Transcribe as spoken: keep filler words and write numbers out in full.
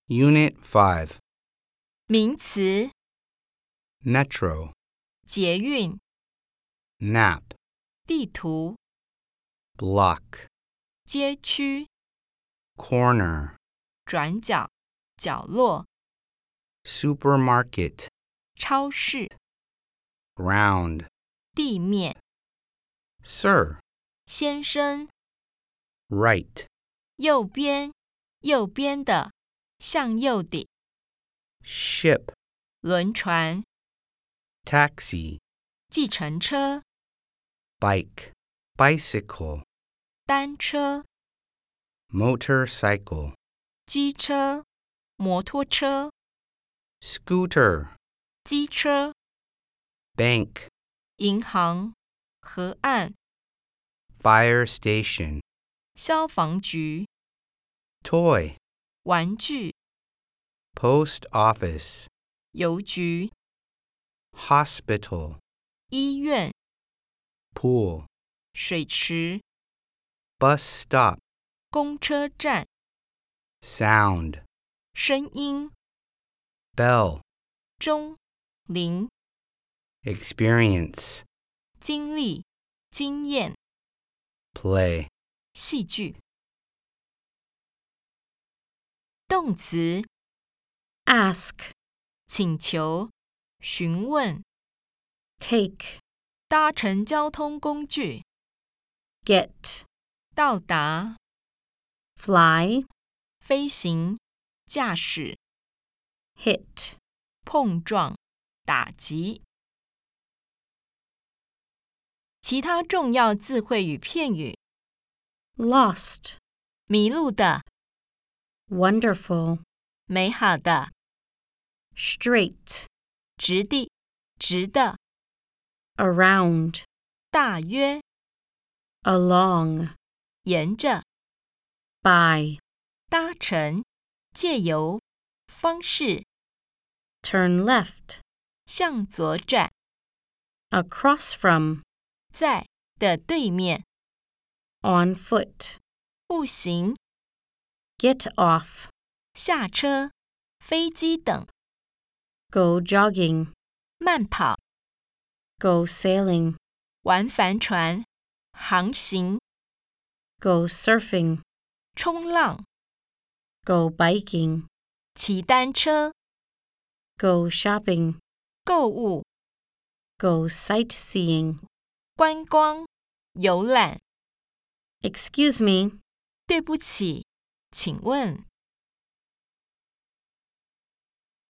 Unit five. 名词 Metro. 捷运 Map. 地图 Block. 街区 Corner. 转角角落 Supermarket. 超市 Ground. 地面 Sir. 先生 Right. 右边右边的向右的 Ship. 轮船 Taxi. 计程车 Bike. Bicycle. 单车 Motorcycle. 机车摩托车 Scooter. 机车 Bank. 银行河岸 Fire station. 消防局 Toy. 玩具 Post office. 邮局 Hospital. 医院 Pool. 水池 Bus stop. 公车站 Sound. 声音 Bell. 钟铃 Experience. 经历经验 Play. 戏剧动词 ask 请求询问 take 搭乘交通工具 get 到达 fly 飞行驾驶 hit 碰撞打击其他重要字汇与片语 lost 迷路的 wonderful 美好的 straight 直的直的 around 大约 along 沿着 by 搭乘借由方式 turn left 向左转 across from 在的对面 on foot 步行 get off 下车飞机等 go jogging 慢跑 go sailing 玩帆船航行 go surfing 冲浪 go biking 骑单车 go shopping 购物 go sightseeing 观光游览 excuse me 对不起请问